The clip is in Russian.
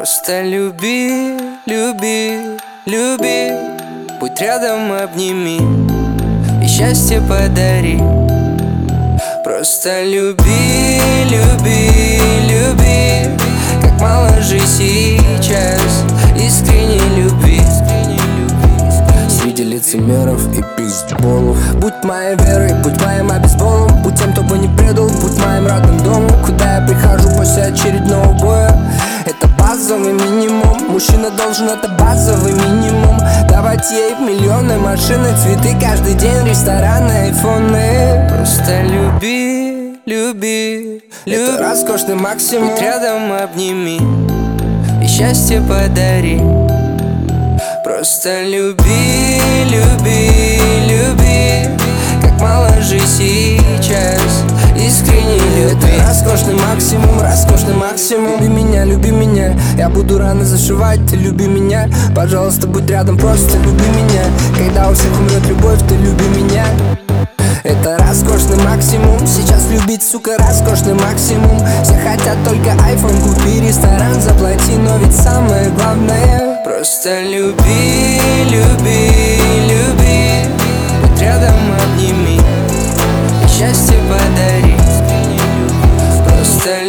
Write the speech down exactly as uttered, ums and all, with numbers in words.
Просто люби, люби, люби. Будь рядом, обними и счастье подари. Просто люби, люби, люби. Как мало же сейчас искренней любви среди лицемеров и пиздболов. Будь моей верой, будь моим обезболом. Будь тем, кто бы не предал, будь моим родным домом. Куда я прихожу после очередного боя. Это базовый минимум. Мужчина должен, это базовый минимум. Давать ей миллионы, машины, цветы. Каждый день рестораны, айфоны. Просто люби, люби, люби. Это роскошный максимум. Будь рядом, обними и счастье подари. Просто люби, люби, люби. Как мало же сейчас искренней любви. Это роскошный максимум, роскошный максимум. Люби меня, люби меня. Я буду рано зашивать, ты люби меня. Пожалуйста, будь рядом, просто люби меня. Когда у всех умрет любовь, ты люби меня. Это роскошный максимум. Сейчас любить, сука, роскошный максимум. Все хотят только айфон, купи, ресторан заплати. Но ведь самое главное просто люби, люби, люби. Будь рядом, обними и счастье подари. Просто